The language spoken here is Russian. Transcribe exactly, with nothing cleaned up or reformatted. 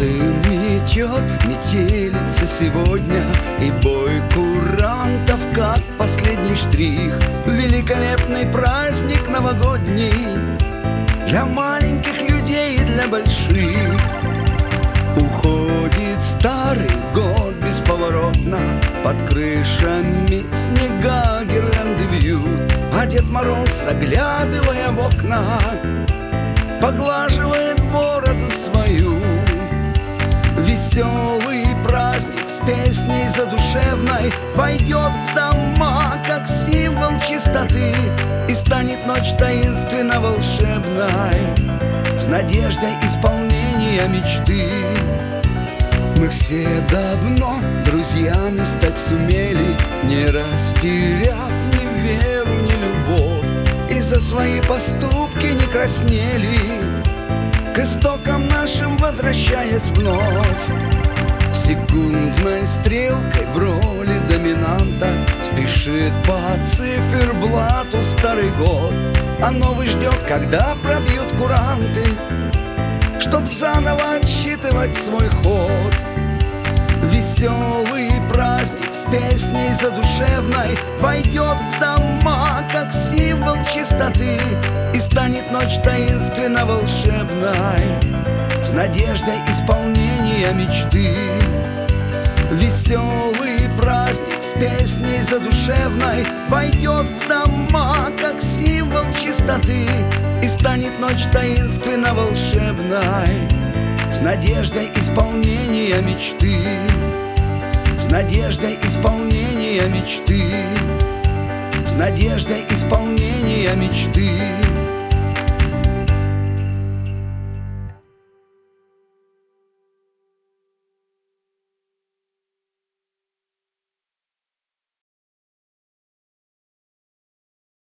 и метет метелица сегодня, и бой курантов, как последний штрих. Великолепный праздник новогодний для маленьких людей и для больших. Уходит старый год бесповоротно, под крышами снега гирлянды вьют, а Дед Мороз, заглядывая в окна, поглаживает бороду свою. Веселый праздник с песней задушевной войдет в дома, как символ чистоты, и станет ночь таинственно волшебной, с надеждой исполнения мечты. Мы все давно друзьями стать сумели, не растеряв ни веру, ни любовь, и за свои поступки не краснели, к истокам нашим возвращаясь вновь. Секундной стрелкой в роли доминанта спешит по циферблату старый год, а новый ждет, когда пробьют куранты, чтоб заново отсчитывать свой ход. Веселый праздник с песней задушевной войдет в дома, как символ чистоты, и станет ночь таинственно волшебной, с надеждой исполнения мечты. Веселый праздник с песней задушевной войдет в дома, как символ чистоты, и станет ночь таинственно волшебной, с надеждой исполнения мечты, с надеждой исполнения мечты, с надеждой исполнения мечты.